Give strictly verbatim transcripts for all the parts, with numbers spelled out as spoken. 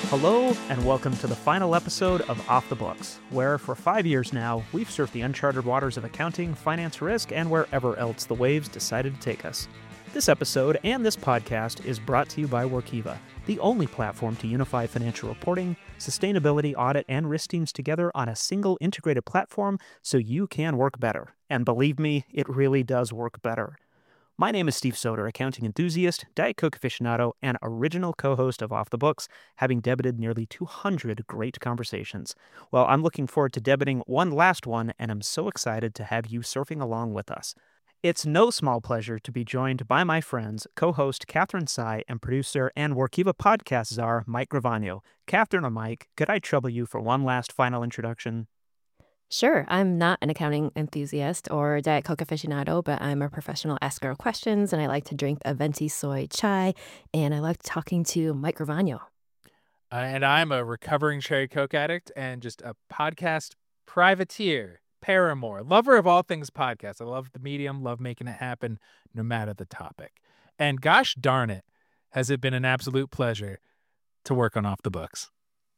Hello, and welcome to the final episode of Off the Books, where for five years now, we've surfed the uncharted waters of accounting, finance, risk, and wherever else the waves decided to take us. This episode and this podcast is brought to you by Workiva, the only platform to unify financial reporting, sustainability, audit, and risk teams together on a single integrated platform so you can work better. And believe me, it really does work better. My name is Steve Soder, accounting enthusiast, Diet Coke aficionado, and original co-host of Off the Books, having debited nearly two hundred great conversations. Well, I'm looking forward to debiting one last one, and I'm so excited to have you surfing along with us. It's no small pleasure to be joined by my friends, co-host Catherine Tsai and producer and Workiva podcast czar, Mike Gravano. Catherine or Mike, could I trouble you for one last final introduction? Sure. I'm not an accounting enthusiast or Diet Coke aficionado, but I'm a professional asker of questions, and I like to drink a venti soy chai, and I like talking to Mike Gravano. Uh, and I'm a recovering cherry Coke addict and just a podcast privateer, paramour, lover of all things podcast. I love the medium, love making it happen no matter the topic. And gosh darn it, has it been an absolute pleasure to work on Off the Books.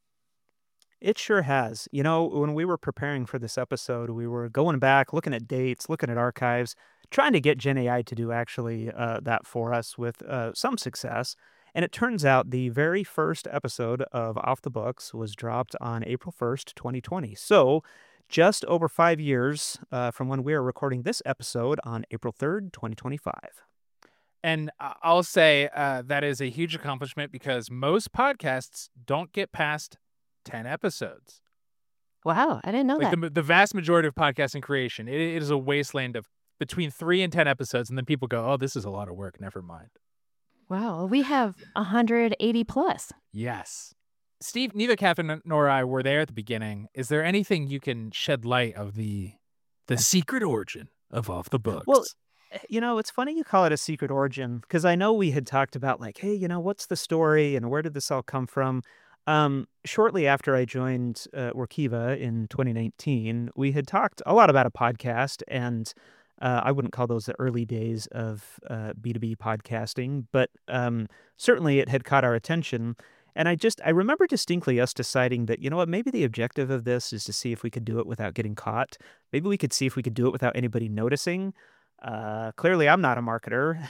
It sure has. You know, when we were preparing for this episode, we were going back, looking at dates, looking at archives, trying to get Gen A I to do actually uh, that for us with uh, some success. And it turns out the very first episode of Off the Books was dropped on April first, twenty twenty. So just over five years uh, from when we are recording this episode on April third, twenty twenty-five. And I'll say uh, that is a huge accomplishment because most podcasts don't get past ten episodes. Wow, I didn't know like that. The, the vast majority of podcasting creation, it, it is a wasteland of between three and ten episodes, and then people go, oh, this is a lot of work. Never mind. Wow, we have one hundred eighty plus. Yes. Steve, neither Catherine nor I were there at the beginning. Is there anything you can shed light of the the secret origin of Off the Books? Well, you know, it's funny you call it a secret origin, because I know we had talked about like, hey, you know, what's the story and where did this all come from? Um, shortly after I joined uh, Workiva in twenty nineteen, we had talked a lot about a podcast, and uh, I wouldn't call those the early days of uh, B two B podcasting, but um, certainly it had caught our attention. And I just, I remember distinctly us deciding that, you know what, maybe the objective of this is to see if we could do it without getting caught. Maybe we could see if we could do it without anybody noticing. Uh, clearly, I'm not a marketer.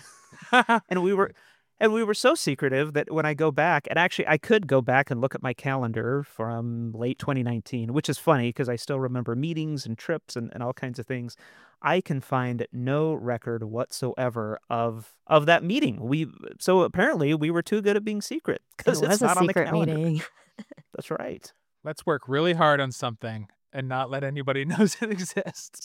and we were... And we were so secretive that when I go back, and actually I could go back and look at my calendar from late twenty nineteen, which is funny because I still remember meetings and trips and, and all kinds of things. I can find no record whatsoever of of that meeting. We so apparently we were too good at being secret because It was it's a not on the secret calendar. meeting. That's right. Let's work really hard on something and not let anybody know it exists.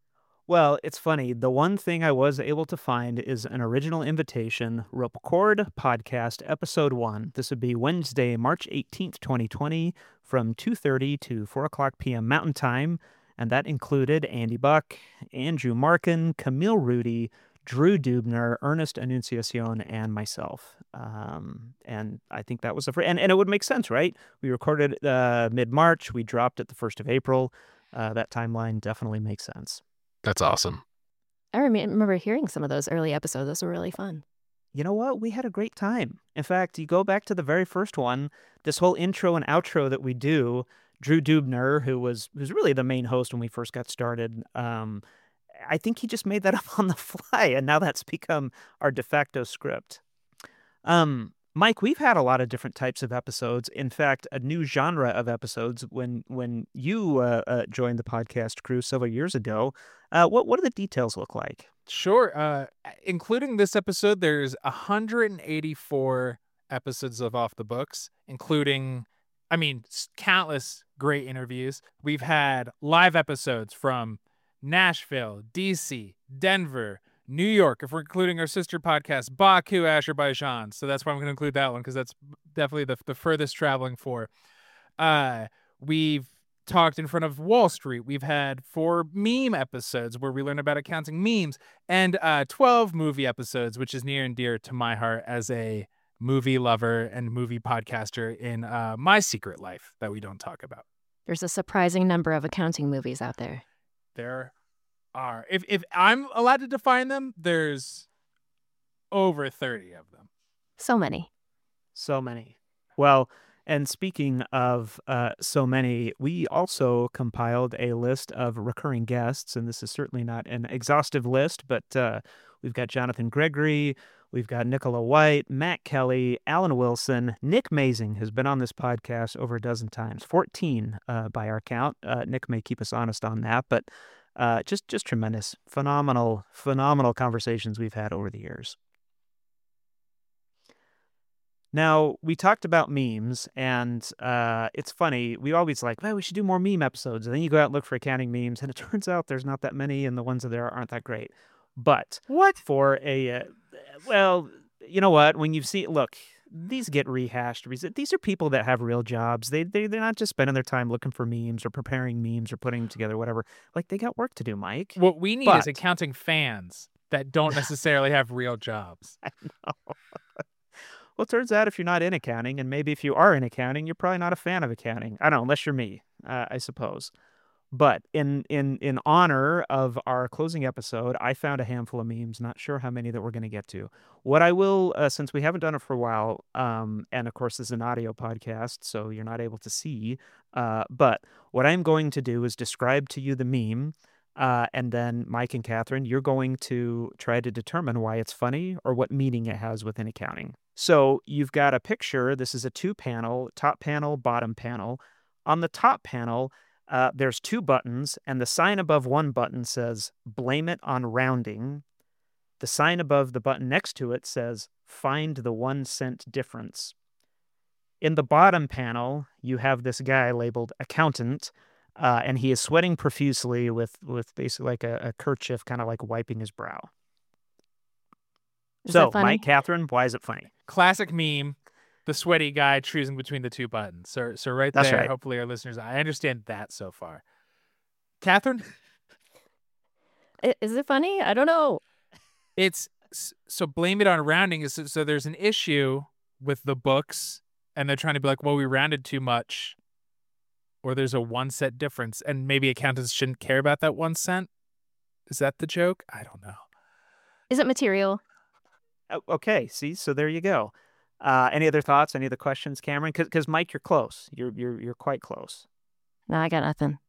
Well, it's funny. The one thing I was able to find is an original invitation, Record Podcast Episode one. This would be Wednesday, March eighteenth, twenty twenty, from two thirty to four o'clock p.m. Mountain Time. And that included Andy Buck, Andrew Markin, Camille Rudy, Drew Dubner, Ernest Annunciacion, and myself. Um, and I think that was a free... And, and it would make sense, right? We recorded uh, mid-March. We dropped it the first of April. Uh, that timeline definitely makes sense. That's awesome. I remember hearing some of those early episodes. Those were really fun. You know what? We had a great time. In fact, you go back to the very first one, this whole intro and outro that we do, Drew Dubner, who was who's really the main host when we first got started, um, I think he just made that up on the fly, and now that's become our de facto script. Um, Mike, we've had a lot of different types of episodes. In fact, a new genre of episodes when when you uh, uh, joined the podcast crew several years ago. Uh, what what do the details look like? Sure. Uh, including this episode, there's one hundred eighty-four episodes of Off the Books, including, I mean, countless great interviews. We've had live episodes from Nashville, D C, Denver, New York, if we're including our sister podcast, Baku, Azerbaijan. So that's why I'm going to include that one, because that's definitely the, the furthest traveling for. Uh, we've talked in front of Wall Street. We've had four meme episodes where we learn about accounting memes, and uh, twelve movie episodes, which is near and dear to my heart as a movie lover and movie podcaster in uh, my secret life that we don't talk about. There's a surprising number of accounting movies out there. There are. If if I'm allowed to define them, there's over thirty of them. So many. So many. Well, And speaking of uh, so many, we also compiled a list of recurring guests, and this is certainly not an exhaustive list, but uh, we've got Jonathan Gregory, we've got Nicola White, Matt Kelly, Alan Wilson, Nick Mazing has been on this podcast over a dozen times, fourteen uh, by our count. Uh, Nick may keep us honest on that, but uh, just just tremendous, phenomenal, phenomenal conversations we've had over the years. Now, we talked about memes, and uh, it's funny. We always like, well, we should do more meme episodes. And then you go out and look for accounting memes, and it turns out there's not that many, and the ones that there are aren't that great. But What? for a, uh, well, you know what? When you see, look, these get rehashed. These are people that have real jobs. They, they, they're not just spending their time looking for memes or preparing memes or putting them together, whatever. Like, they got work to do, Mike. What we need But- is accounting fans that don't necessarily have real jobs. I know. Well, it turns out if you're not in accounting, and maybe if you are in accounting, you're probably not a fan of accounting. I don't know, unless you're me, uh, I suppose. But in in in honor of our closing episode, I found a handful of memes. Not sure how many that we're going to get to. What I will, uh, since we haven't done it for a while, um, and of course this is an audio podcast, so you're not able to see. Uh, but what I'm going to do is describe to you the meme. Uh, and then Mike and Catherine, you're going to try to determine why it's funny or what meaning it has within accounting. So you've got a picture. This is a two panel, top panel, bottom panel. On the top panel, uh, there's two buttons, and the sign above one button says, blame it on rounding. The sign above the button next to it says, find the one cent difference. In the bottom panel, you have this guy labeled accountant. Uh, and he is sweating profusely with, with basically like a, a kerchief, kind of like wiping his brow. Is so, that funny? Mike, Catherine, why is it funny? Classic meme, the sweaty guy choosing between the two buttons. So, so right That's there, right. hopefully our listeners, I understand that so far. Catherine? I- Is it funny? I don't know. It's, so blame it on rounding. Is so, so there's an issue with the books, and they're trying to be like, well, we rounded too much. Or there's a one cent difference, and maybe accountants shouldn't care about that one cent. Is that the joke? I don't know. Is it material? Oh, okay, see, so there you go. Uh, any other thoughts? Any other questions, Cameron? Because Mike, you're close. You're you're you're quite close. No, I got nothing.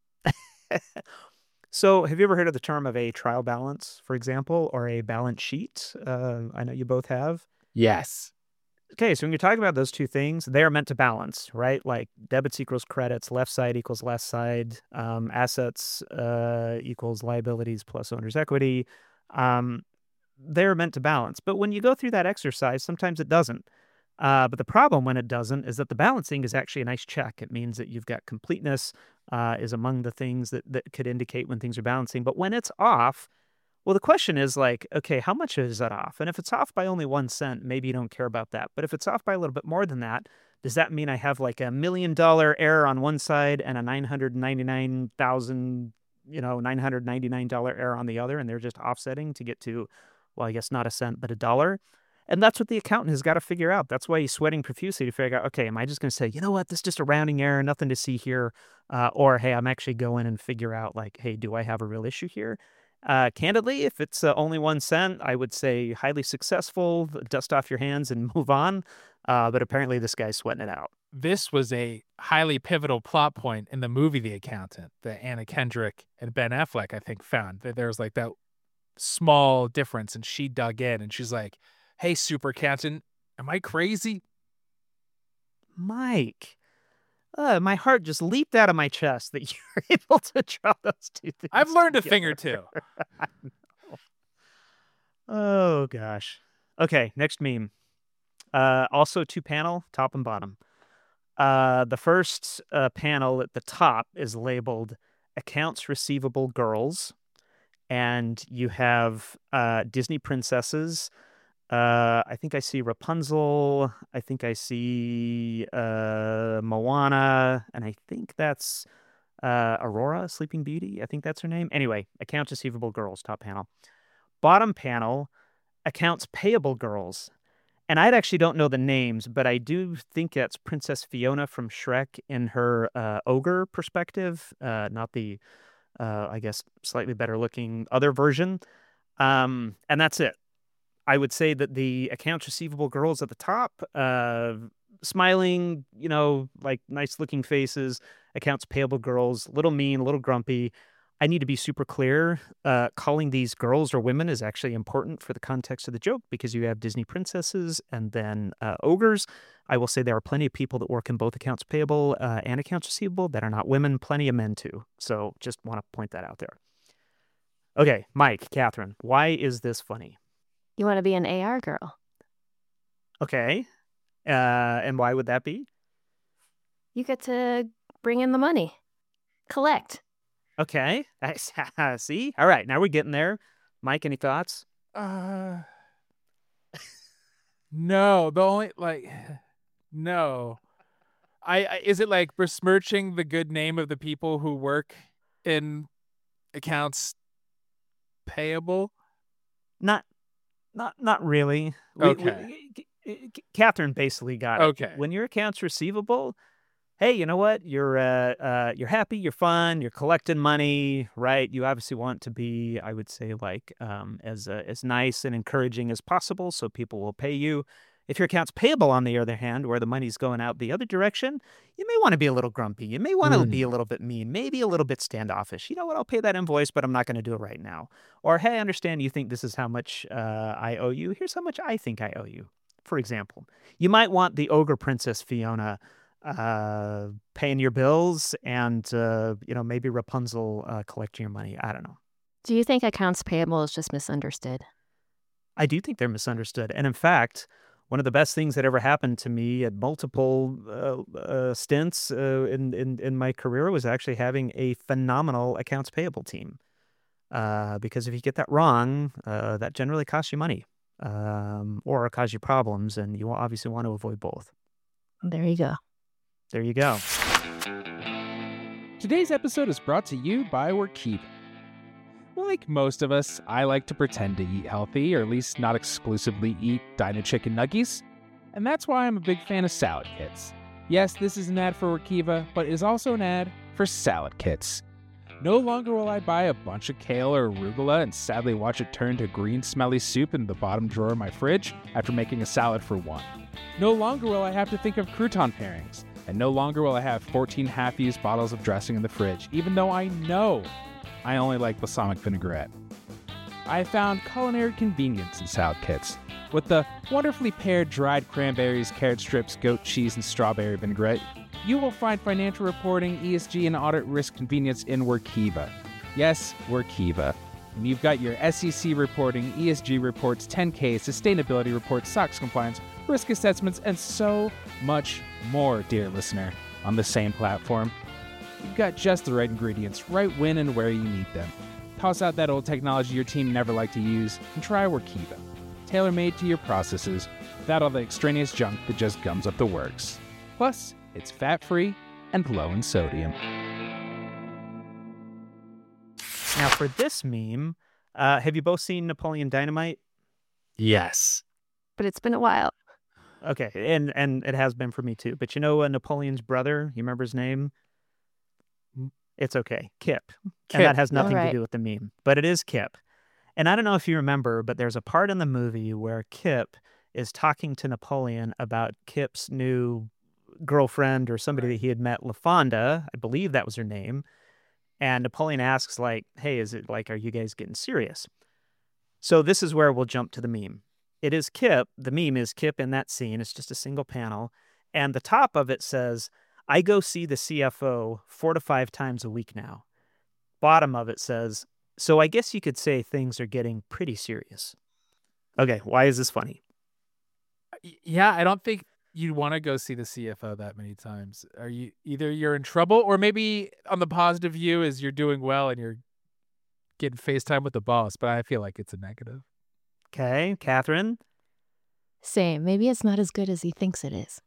So, have you ever heard of the term of a trial balance, for example, or a balance sheet? Uh, I know you both have. Yes. Okay, so when you're talking about those two things, they are meant to balance, right? Like debits equals credits, left side equals left side, um, assets uh, equals liabilities plus owner's equity. Um, they're meant to balance. But when you go through that exercise, sometimes it doesn't. Uh, but the problem when it doesn't is that the balancing is actually a nice check. It means that you've got completeness uh, is among the things that, that could indicate when things are balancing. But when it's off, well, the question is like, okay, how much is that off? And if it's off by only one cent, maybe you don't care about that. But if it's off by a little bit more than that, does that mean I have like a million dollar error on one side and a nine hundred ninety-nine thousand, you know, nine hundred ninety-nine dollar error on the other, and they're just offsetting to get to, well, I guess not a cent, but a dollar? And that's what the accountant has got to figure out. That's why he's sweating profusely to figure out, okay, am I just going to say, you know what, this is just a rounding error, nothing to see here? Uh, or, hey, I'm actually going and figure out like, hey, do I have a real issue here? Uh, candidly, if it's uh, only one cent, I would say highly successful, dust off your hands and move on. Uh, but apparently this guy's sweating it out. This was a highly pivotal plot point in the movie The Accountant that Anna Kendrick and Ben Affleck, I think, found. That there was like that small difference, and she dug in and she's like, hey, super accountant, am I crazy? Mike, uh, my heart just leaped out of my chest that you're able to draw those two things. I've learned a together. thing or two. I know. Oh, gosh. Okay, next meme. Uh, also two panel, top and bottom. Uh, the first uh, panel at the top is labeled Accounts Receivable Girls. And you have uh, Disney princesses. Uh, I think I see Rapunzel. I think I see uh, Moana. And I think that's uh, Aurora, Sleeping Beauty. I think that's her name. Anyway, Accounts Receivable Girls, top panel. Bottom panel, Accounts Payable Girls. And I actually don't know the names, but I do think that's Princess Fiona from Shrek in her uh, ogre perspective, uh, not the, uh, I guess, slightly better looking other version. Um, and that's it. I would say that the accounts receivable girls at the top, uh, smiling, you know, like nice looking faces, accounts payable girls, a little mean, a little grumpy. I need to be super clear. Uh, calling these girls or women is actually important for the context of the joke because you have Disney princesses and then uh, ogres. I will say there are plenty of people that work in both accounts payable uh, and accounts receivable that are not women, plenty of men too. So just want to point that out there. Okay, Mike, Catherine, why is this funny? You want to be an A R girl. Okay. Uh, and why would that be? You get to bring in the money. Collect. Okay. See? All right, now we're getting there. Mike, any thoughts? Uh, no, the only, like, no. I, I is it like besmirching the good name of the people who work in accounts payable? Not, not, not really. We, Okay. we, Catherine basically got it. Okay. When your accounts receivable, hey, you know what? You're uh, uh, you're happy, you're fun, you're collecting money, right? You obviously want to be, I would say, like um, as uh, as nice and encouraging as possible, so people will pay you. If your account's payable, on the other hand, where the money's going out the other direction, you may want to be a little grumpy. You may want to Mm. be a little bit mean, maybe a little bit standoffish. You know what? I'll pay that invoice, but I'm not going to do it right now. Or, hey, I understand you think this is how much uh, I owe you. Here's how much I think I owe you. For example, you might want the ogre princess Fiona uh, paying your bills and, uh, you know, maybe Rapunzel uh, collecting your money. I don't know. Do you think accounts payable is just misunderstood? I do think they're misunderstood. And in fact, one of the best things that ever happened to me at multiple uh, uh, stints uh, in, in, in my career was actually having a phenomenal accounts payable team. Uh, because if you get that wrong, uh, that generally costs you money um, or cause you problems. And you obviously want to avoid both. There you go. There you go. Today's episode is brought to you by Workiva. Like most of us, I like to pretend to eat healthy, or at least not exclusively eat Dinah chicken nuggies, and that's why I'm a big fan of salad kits. Yes, this is an ad for Workiva, but it is also an ad for salad kits. No longer will I buy a bunch of kale or arugula and sadly watch it turn to green smelly soup in the bottom drawer of my fridge after making a salad for one. No longer will I have to think of crouton pairings, and no longer will I have fourteen half-used bottles of dressing in the fridge, even though I know I only like balsamic vinaigrette. I found culinary convenience in salad kits. With the wonderfully paired dried cranberries, carrot strips, goat cheese, and strawberry vinaigrette, you will find financial reporting, E S G, and audit risk convenience in Workiva. Yes, Workiva. And you've got your S E C reporting, E S G reports, ten K, sustainability reports, SOX compliance, risk assessments, and so much more, dear listener, on the same platform. You've got just the right ingredients, right when and where you need them. Toss out that old technology your team never liked to use and try Workiva. Tailor-made to your processes, without all the extraneous junk that just gums up the works. Plus, it's fat-free and low in sodium. Now, for this meme, uh, have you both seen Napoleon Dynamite? Yes. But it's been a while. Okay, and and it has been for me too. But you know uh, Napoleon's brother? You remember his name? It's okay. Kip. Kip. And that has nothing All right. to do with the meme. But it is Kip. And I don't know if you remember, but there's a part in the movie where Kip is talking to Napoleon about Kip's new girlfriend or somebody that he had met, LaFonda. I believe that was her name. And Napoleon asks, like, hey, is it like, are you guys getting serious? So this is where we'll jump to the meme. It is Kip. The meme is Kip in that scene. It's just a single panel. And the top of it says, I go see the C F O four to five times a week now. Bottom of it says, so I guess you could say things are getting pretty serious. Okay, why is this funny? Yeah, I don't think you'd want to go see the C F O that many times. Are you either you're in trouble, or maybe on the positive view is you're doing well and you're getting FaceTime with the boss, but I feel like it's a negative. Okay, Catherine? Same. Maybe it's not as good as he thinks it is.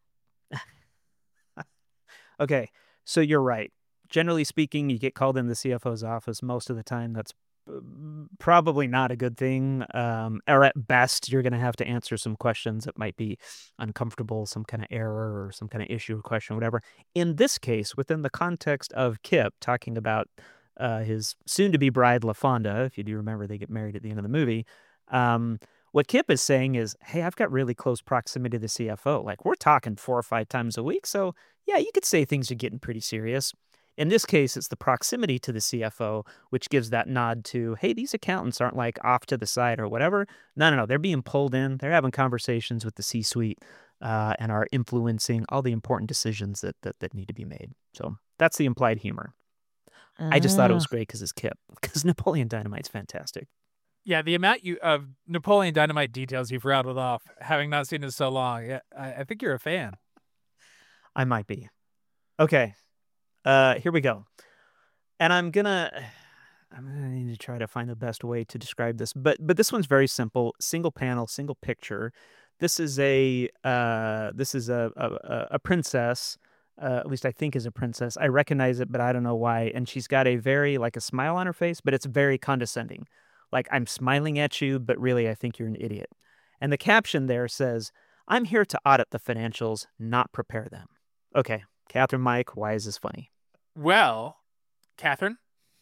Okay, so you're right. Generally speaking, you get called in the C F O's office most of the time. That's uh, probably not a good thing. Um, or at best, you're going to have to answer some questions that might be uncomfortable, some kind of error or some kind of issue or question, whatever. In this case, within the context of Kip talking about uh, his soon-to-be bride, LaFonda, if you do remember, they get married at the end of the movie. Um, What Kip is saying is, hey, I've got really close proximity to the C F O. Like, we're talking four or five times a week. So, yeah, you could say things are getting pretty serious. In this case, it's the proximity to the C F O, which gives that nod to, hey, these accountants aren't like off to the side or whatever. No, no, no. They're being pulled in. They're having conversations with the C-suite uh, and are influencing all the important decisions that, that that need to be made. So that's the implied humor. I just thought it was great because it's Kip, because Napoleon Dynamite's fantastic. Yeah, the amount you of Napoleon Dynamite details you've rattled off, having not seen it so long, yeah, I, I think you're a fan. I might be. Okay, uh, here we go. And I'm gonna, I'm gonna need to try to find the best way to describe this, but but this one's very simple: single panel, single picture. This is a uh, this is a a, a princess. Uh, at least I think is a princess. I recognize it, but I don't know why. And she's got a very like a smile on her face, but it's very condescending. Like, I'm smiling at you, but really I think you're an idiot. And the caption there says, I'm here to audit the financials, not prepare them. Okay, Catherine, Mike, why is this funny? Well, Catherine?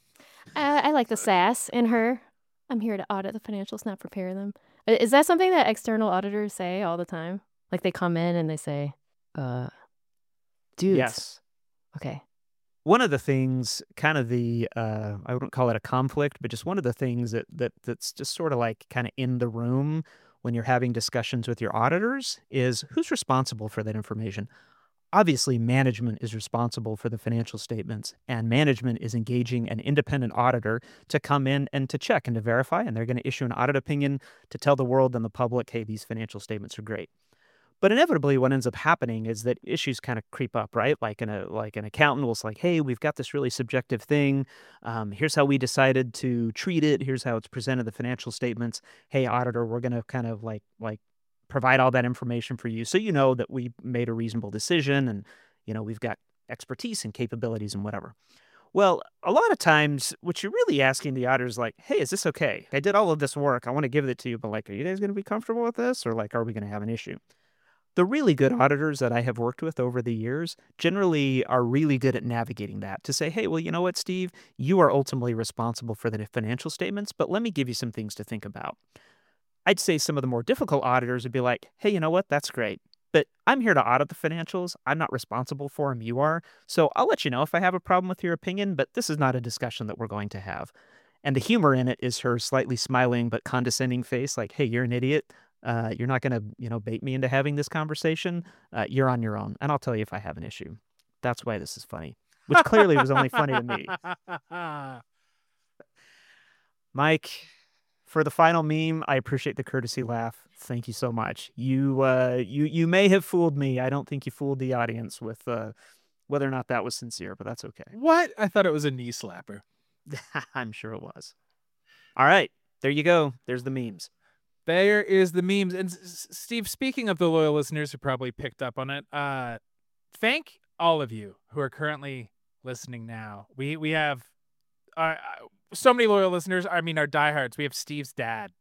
Uh, I like the sass in her. I'm here to audit the financials, not prepare them. Is that something that external auditors say all the time? Like, they come in and they say, uh, dudes. Yes. Okay. One of the things, kind of the, uh, I wouldn't call it a conflict, but just one of the things that, that that's just sort of like kind of in the room when you're having discussions with your auditors is who's responsible for that information. Obviously, management is responsible for the financial statements, and management is engaging an independent auditor to come in and to check and to verify, and they're going to issue an audit opinion to tell the world and the public, hey, these financial statements are great. But inevitably, what ends up happening is that issues kind of creep up, right? Like in a like an accountant will say, like, hey, we've got this really subjective thing. Um, here's how we decided to treat it. Here's how it's presented the financial statements. Hey, auditor, we're going to kind of like like provide all that information for you so you know that we made a reasonable decision and, you know, we've got expertise and capabilities and whatever. Well, a lot of times what you're really asking the auditor is like, hey, is this okay? I did all of this work. I want to give it to you, but like, are you guys going to be comfortable with this? Or like, are we going to have an issue? The really good auditors that I have worked with over the years generally are really good at navigating that to say, hey, well, you know what, Steve, you are ultimately responsible for the financial statements, but let me give you some things to think about. I'd say some of the more difficult auditors would be like, hey, you know what, that's great, but I'm here to audit the financials. I'm not responsible for them. You are. So I'll let you know if I have a problem with your opinion, but this is not a discussion that we're going to have. And the humor in it is her slightly smiling but condescending face, like, hey, you're an idiot. Uh, you're not going to, you know, bait me into having this conversation. Uh, you're on your own, and I'll tell you if I have an issue. That's why this is funny, which clearly was only funny to me. Mike, for the final meme, I appreciate the courtesy laugh. Thank you so much. You, uh, you, you may have fooled me. I don't think you fooled the audience with uh, whether or not that was sincere, but that's okay. What? I thought it was a knee slapper. I'm sure it was. All right, there you go. There's the memes. There is the memes. And Steve, speaking of the loyal listeners who probably picked up on it, uh, thank all of you who are currently listening now. We we have uh, so many loyal listeners. I mean, our diehards. We have Steve's dad.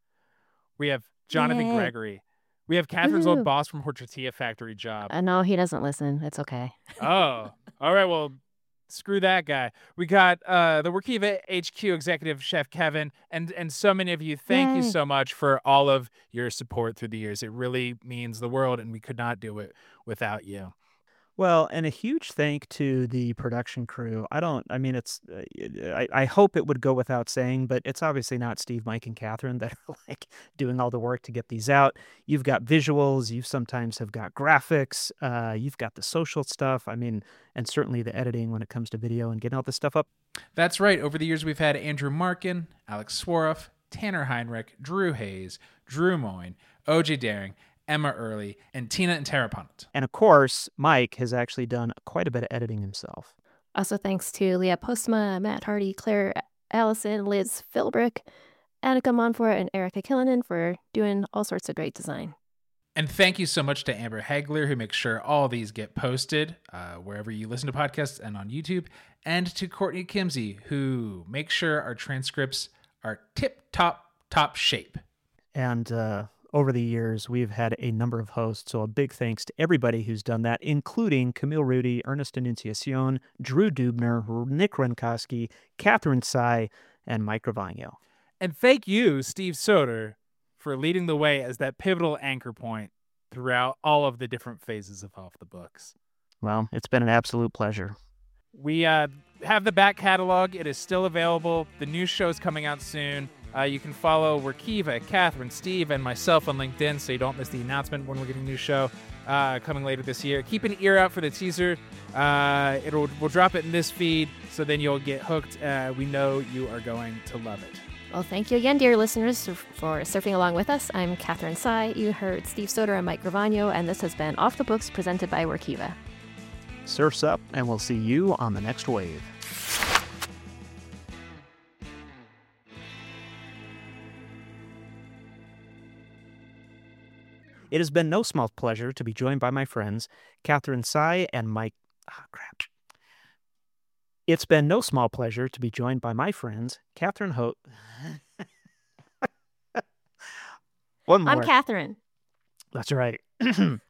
We have Jonathan Yay. Gregory. We have Catherine's Woo. old boss from her tortilla factory job. Uh, no, he doesn't listen. It's okay. Oh, all right. Well, screw that guy. We got uh, the Workiva H Q executive chef Kevin, and and so many of you. Thank Yay. you so much for all of your support through the years. It really means the world, and we could not do it without you. Well, and a huge thank to the production crew. I don't, I mean, it's, uh, I, I hope it would go without saying, but it's obviously not Steve, Mike, and Catherine that are like doing all the work to get these out. You've got visuals, you sometimes have got graphics, uh, you've got the social stuff. I mean, and certainly the editing when it comes to video and getting all this stuff up. That's right. Over the years, we've had Andrew Markin, Alex Sworoff, Tanner Heinrich, Drew Hayes, Drew Moyne, O J Daring, Emma Early, and Tina and Tarapunt. And of course, Mike has actually done quite a bit of editing himself. Also thanks to Leah Postma, Matt Hardy, Claire Allison, Liz Philbrick, Annika Monfort, and Erica Killinen for doing all sorts of great design. And thank you so much to Amber Hagler, who makes sure all these get posted uh, wherever you listen to podcasts and on YouTube. And to Courtney Kimsey, who makes sure our transcripts are tip-top, top shape. And, uh... over the years, we've had a number of hosts, so a big thanks to everybody who's done that, including Camille Rudy, Ernest Annunciacion, Drew Dubner, Nick Renkoski, Catherine Tsai, and Mike Ravagno. And thank you, Steve Soder, for leading the way as that pivotal anchor point throughout all of the different phases of Off the Books. Well, it's been an absolute pleasure. We uh, have the back catalog. It is still available. The new show is coming out soon. Uh, you can follow Workiva, Catherine, Steve, and myself on LinkedIn so you don't miss the announcement when we're getting a new show uh, coming later this year. Keep an ear out for the teaser. Uh, it'll We'll drop it in this feed, so then you'll get hooked. Uh, we know you are going to love it. Well, thank you again, dear listeners, for surfing along with us. I'm Catherine Tsai. You heard Steve Soder and Mike Gravano, and this has been Off the Books presented by Workiva. Surf's up, and we'll see you on the next wave. It has been no small pleasure to be joined by my friends, Catherine Tsai and Mike... Ah, crap. It's been no small pleasure to be joined by my friends, Catherine Ho... One more. I'm Catherine. That's right.